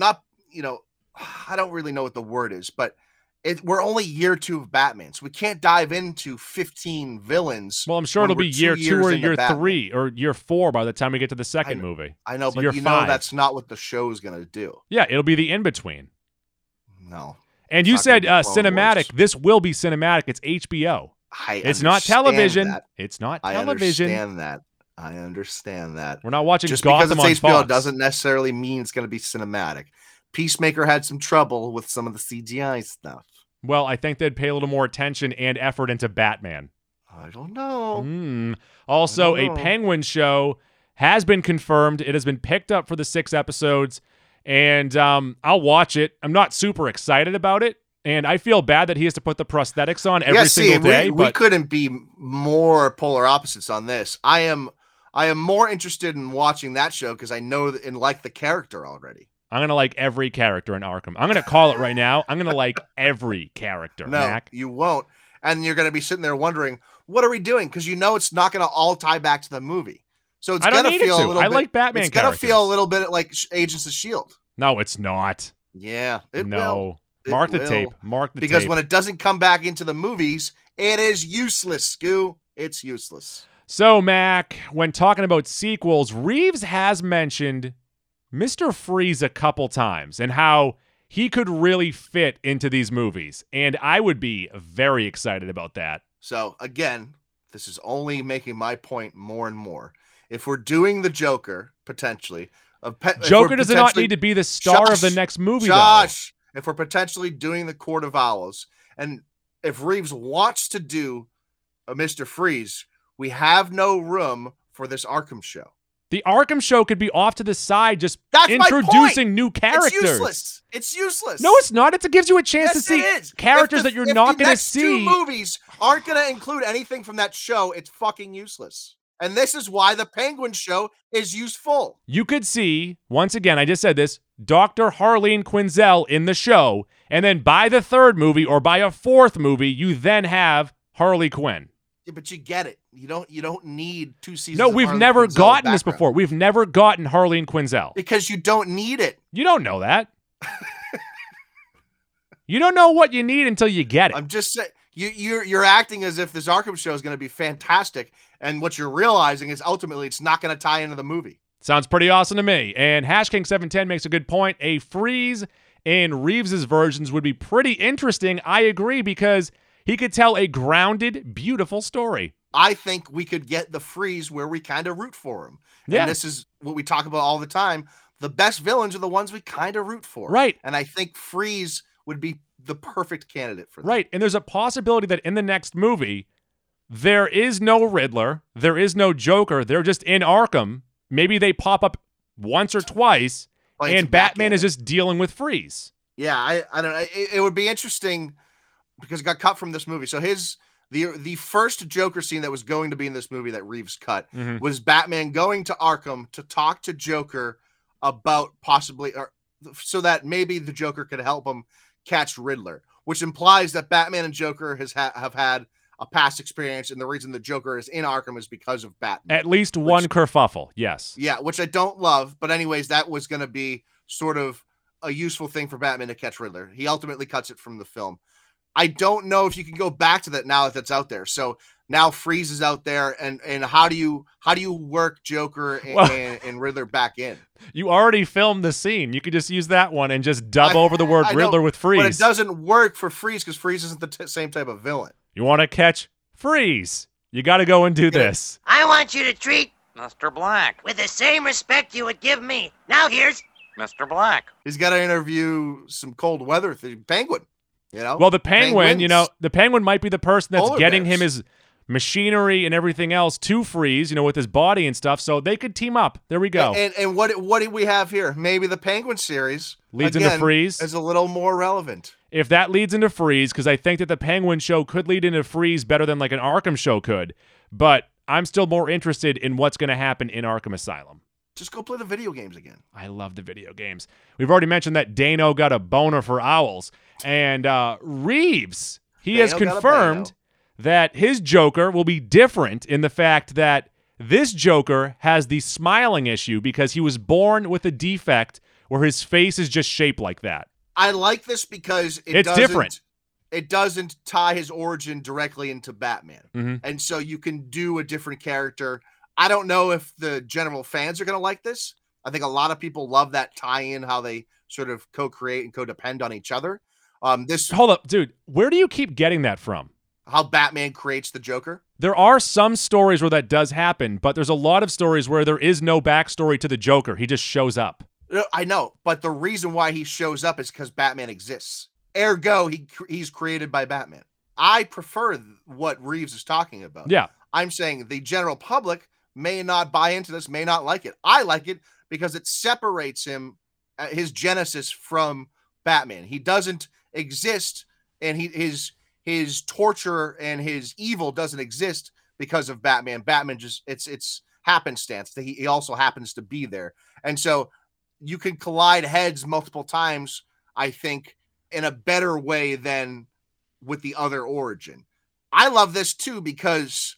don't really know what the word is, but we're only year 2 of Batman, so we can't dive into 15 villains. Well, I'm sure it'll be year 2 or year 3 or year 4 by the time we get to the second movie. I know, so but you know that's not what the show's going to do. Yeah, it'll be the in-between. No. And you said cinematic. This will be cinematic. It's HBO. It's not television. It's not television. I understand that. We're not watching just Gotham because it's on HBO Fox. Doesn't necessarily mean it's going to be cinematic. Peacemaker had some trouble with some of the CGI stuff. Well, I think they'd pay a little more attention and effort into Batman. I don't know. Also, a Penguin show has been confirmed. It has been picked up for the 6 episodes, and I'll watch it. I'm not super excited about it, and I feel bad that he has to put the prosthetics on every single day. We couldn't be more polar opposites on this. I am more interested in watching that show because I know and like the character already. I'm going to like every character in Arkham. I'm going to call it right now. I'm going to like every character, No, Mac. You won't. And you're going to be sitting there wondering, what are we doing? Because you know it's not going to all tie back to the movie. So it's going to feel a little bit... I like Batman It's going to feel a little bit like Agents of S.H.I.E.L.D. No, it's not. Yeah, it will. No. Mark the tape. Because when it doesn't come back into the movies, it is useless, Scoo. It's useless. So, Mac, when talking about sequels, Reeves has mentioned Mr. Freeze a couple times and how he could really fit into these movies. And I would be very excited about that. So, again, this is only making my point more and more. If we're doing the Joker, potentially... Joker does not need to be the star of the next movie, Josh, if we're potentially doing the Court of Owls, and if Reeves wants to do a Mr. Freeze, we have no room for this Arkham show. The Arkham show could be off to the side, just That's introducing new characters. It's useless. It's useless. No, it's not. It gives you a chance to see characters that you're not going to see. If the next 2 movies aren't going to include anything from that show, it's fucking useless. And this is why the Penguin show is useful. You could see, once again, I just said this, Dr. Harleen Quinzel in the show, and then by the 3rd movie or by a 4th movie, you then have Harley Quinn. Yeah, but you get it. You don't need 2 seasons. No, we've never gotten this before. We've never gotten Harleen Quinzel. Because you don't need it. You don't know that. You don't know what you need until you get it. I'm just saying, you're acting as if this Arkham show is going to be fantastic, and what you're realizing is ultimately it's not going to tie into the movie. Sounds pretty awesome to me. And HashKing710 makes a good point. A Freeze in Reeves's versions would be pretty interesting. I agree, because he could tell a grounded, beautiful story. I think we could get the Freeze where we kind of root for him. Yeah. And this is what we talk about all the time. The best villains are the ones we kind of root for. Right. And I think Freeze would be the perfect candidate for that. Right. And there's a possibility that in the next movie, there is no Riddler, there is no Joker, they're just in Arkham. Maybe they pop up once or twice, and Batman is just dealing with Freeze. Yeah, I don't know. It would be interesting because it got cut from this movie. So the first Joker scene that was going to be in this movie that Reeves cut was Batman going to Arkham to talk to Joker about possibly, or so that maybe the Joker could help him catch Riddler, which implies that Batman and Joker have had a past experience, and the reason the Joker is in Arkham is because of Batman. At least one kerfuffle, yes. Yeah, which I don't love, but anyways, that was going to be sort of a useful thing for Batman to catch Riddler. He ultimately cuts it from the film. I don't know if you can go back to that now that that's out there. So now Freeze is out there, and how do you work Joker and Riddler back in? You already filmed the scene. You could just use that one and just dub over the word Riddler with Freeze. But it doesn't work for Freeze because Freeze isn't the same type of villain. You want to catch Freeze? You got to go and do this. I want you to treat Mr. Black with the same respect you would give me. Now here's Mr. Black. He's got to interview some cold weather Penguin. You know? Well, the Penguin, the Penguin might be the person that's getting him his machinery and everything else to Freeze, with his body and stuff. So they could team up. There we go. And what do we have here? Maybe the Penguin series leads into Freeze is a little more relevant. If that leads into Freeze, because I think that the Penguin show could lead into Freeze better than like an Arkham show could, but I'm still more interested in what's going to happen in Arkham Asylum. Just go play the video games again. I love the video games. We've already mentioned that Dano got a boner for owls. And Reeves, he has confirmed that his Joker will be different in the fact that this Joker has the smiling issue because he was born with a defect where his face is just shaped like that. I like this because it's different. It doesn't tie his origin directly into Batman. Mm-hmm. And so you can do a different character. I don't know if the general fans are going to like this. I think a lot of people love that tie-in, how they sort of co-create and co-depend on each other. Hold up, dude. Where do you keep getting that from? How Batman creates the Joker? There are some stories where that does happen, but there's a lot of stories where there is no backstory to the Joker. He just shows up. I know, but the reason why he shows up is because Batman exists. Ergo, he's created by Batman. I prefer what Reeves is talking about. Yeah. I'm saying the general public may not buy into this, may not like it. I like it because it separates him, his genesis, from Batman. He doesn't exist, and his torture and his evil doesn't exist because of Batman. Batman just it's happenstance. He also happens to be there, and so you can collide heads multiple times, I think, in a better way than with the other origin. I love this too because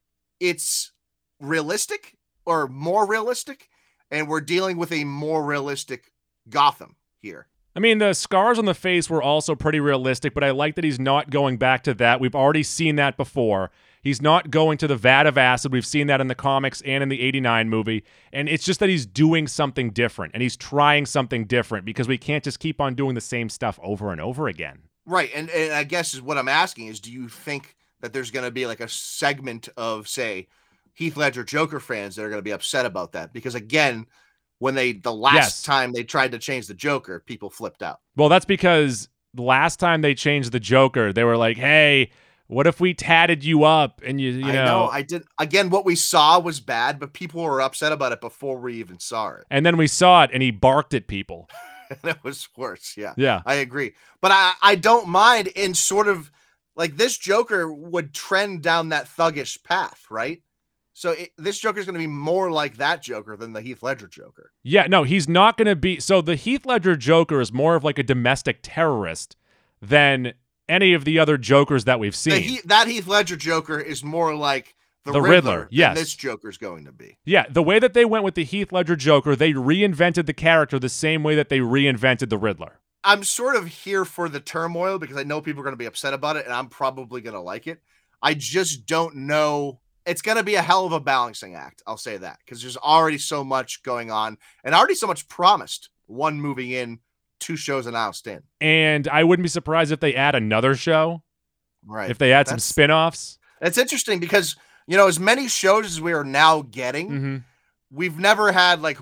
it's realistic, or more realistic, and we're dealing with a more realistic Gotham here. I mean, the scars on the face were also pretty realistic, but I like that he's not going back to that. We've already seen that before. He's not going to the vat of acid. We've seen that in the comics and in the 89 movie. And it's just that he's doing something different, and he's trying something different because we can't just keep on doing the same stuff over and over again. Right. And I guess is what I'm asking is, do you think that there's going to be like a segment of, say, Heath Ledger Joker fans that are going to be upset about that? Because again, when the last time they tried to change the Joker, people flipped out. Well, that's because the last time they changed the Joker, they were like, hey, what if we tatted you up and you know? I know, I did. Again, what we saw was bad, but people were upset about it before we even saw it. And then we saw it and he barked at people. And it was worse. Yeah. Yeah. I agree. But I don't mind in sort of like this Joker would trend down that thuggish path, right? So this Joker is going to be more like that Joker than the Heath Ledger Joker. Yeah, no, he's not going to be. So the Heath Ledger Joker is more of like a domestic terrorist than any of the other Jokers that we've seen. That Heath Ledger Joker is more like the Riddler. Yes. Than this Joker's going to be. Yeah, the way that they went with the Heath Ledger Joker, they reinvented the character the same way that they reinvented the Riddler. I'm sort of here for the turmoil because I know people are going to be upset about it, and I'm probably going to like it. I just don't know. It's going to be a hell of a balancing act. I'll say that because there's already so much going on and already so much promised. One moving in, 2 shows announced in. And I wouldn't be surprised if they add another show. Right. If they add some spin-offs. It's interesting because, as many shows as we are now getting, we've never had like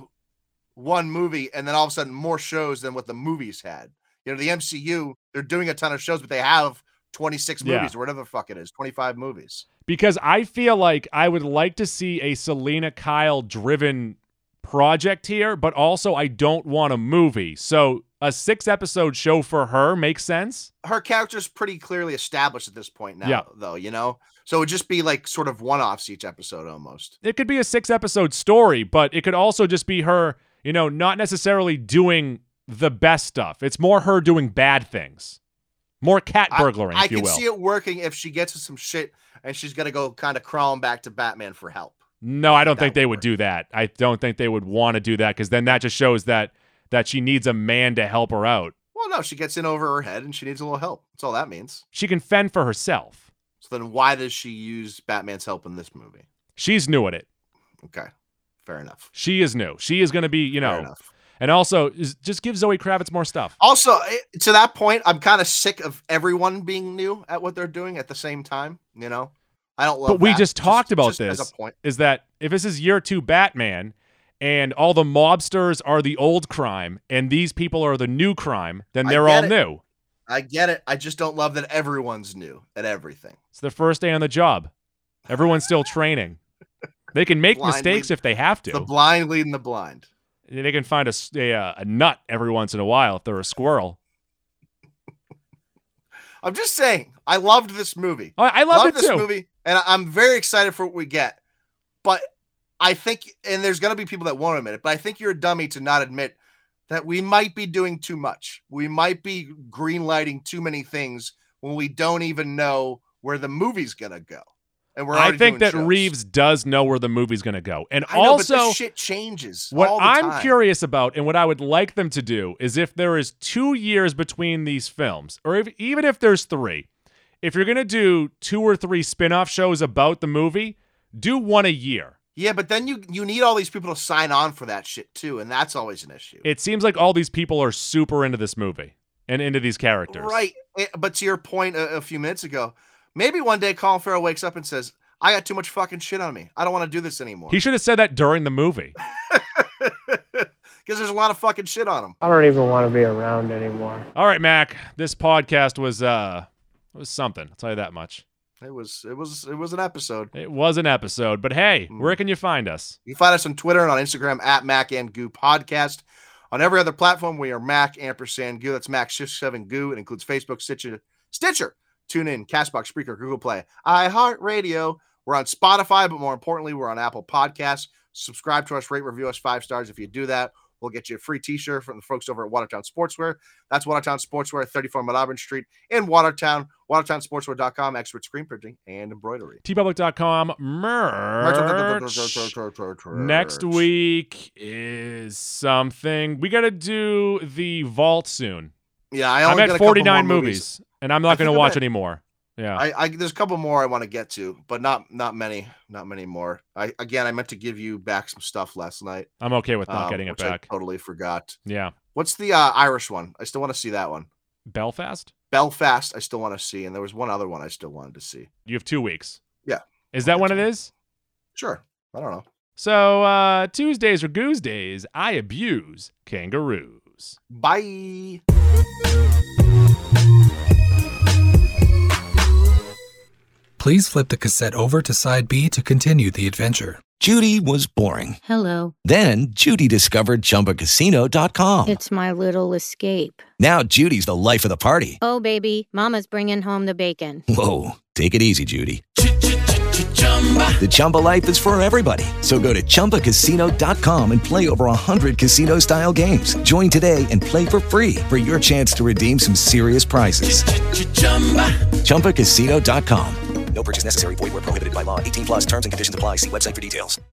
one movie and then all of a sudden more shows than what the movies had. The MCU, they're doing a ton of shows, but they have 26 movies or whatever the fuck it is, 25 movies. Because I feel like I would like to see a Selena Kyle driven project here, but also I don't want a movie. So a 6-episode show for her makes sense. Her character's pretty clearly established at this point now, though, So it would just be like sort of one-offs each episode almost. It could be a 6-episode story, but it could also just be her, not necessarily doing the best stuff. It's more her doing bad things. More cat burglaring, if you will. I can see it working if she gets some shit and she's going to go kind of crawling back to Batman for help. No, I don't think they would do that. I don't think they would want to do that because then that just shows that she needs a man to help her out. Well, no, she gets in over her head and she needs a little help. That's all that means. She can fend for herself. So then why does she use Batman's help in this movie? She's new at it. Okay, fair enough. She is new. She is going to be, Fair enough. And also, just give Zoe Kravitz more stuff. Also, to that point, I'm kind of sick of everyone being new at what they're doing at the same time. I don't love But we that. just talked about as this, a point. is that if this is year 2 Batman and all the mobsters are the old crime and these people are the new crime, then they're all new. I get it. I just don't love that everyone's new at everything. It's their first day on the job. Everyone's still training. They can make mistakes if they have to. The blind leading the blind. They can find a nut every once in a while if they're a squirrel. I'm just saying, I loved this movie. I loved it this too. movie, and I'm very excited for what we get. But I think, and there's going to be people that won't admit it, but I think you're a dummy to not admit that we might be doing too much. We might be greenlighting too many things when we don't even know where the movie's going to go. And I think that Reeves does know where the movie's going to go. And I know, also, but this shit changes. What all the I'm time. curious about and what I would like them to do is if there is 2 years between these films, or even if there's 3, if you're going to do 2 or 3 spin-off shows about the movie, do 1 a year. Yeah, but then you need all these people to sign on for that shit too, and that's always an issue. It seems like all these people are super into this movie and into these characters. Right. But to your point a few minutes ago, maybe one day Colin Farrell wakes up and says, I got too much fucking shit on me. I don't want to do this anymore. He should have said that during the movie. Because there's a lot of fucking shit on him. I don't even want to be around anymore. All right, Mac. This podcast was something. I'll tell you that much. It was an episode. It was an episode. But hey, where can you find us? You can find us on Twitter and on Instagram at Mac and Goo Podcast. On every other platform, we are Mac & Goo. That's Mac Shift 7 Goo. It includes Facebook, Stitcher, TuneIn, Castbox, Spreaker, Google Play, iHeartRadio. We're on Spotify, but more importantly, we're on Apple Podcasts. Subscribe to us, rate, review us 5 stars. If you do that, we'll get you a free t-shirt from the folks over at Watertown Sportswear. That's Watertown Sportswear, 34 Auburn Street in Watertown. WatertownSportswear.com, expert screen printing and embroidery. tpublic.com merch. Next week is something. We got to do the vault soon. Yeah, I'm at 49 movies, and I'm not going to watch anymore. Yeah. There's a couple more I want to get to, but not many more. I meant to give you back some stuff last night. I'm okay with not getting it back. I totally forgot. Yeah. What's the Irish one? I still want to see that one. Belfast, I still want to see, and there was one other one I still wanted to see. You have 2 weeks. Yeah. Is that when it is? Sure. I don't know. So Tuesdays or Goose Days, I abuse kangaroos. Bye. Please flip the cassette over to side B to continue the adventure. Judy was boring. Hello. Then Judy discovered ChumbaCasino.com. It's my little escape. Now Judy's the life of the party. Oh, baby, mama's bringing home the bacon. Whoa, take it easy, Judy. The Chumba life is for everybody. So go to ChumbaCasino.com and play over 100 casino-style games. Join today and play for free for your chance to redeem some serious prizes. ChumbaCasino.com. No purchase necessary. Void where prohibited by law. 18+ terms and conditions apply. See website for details.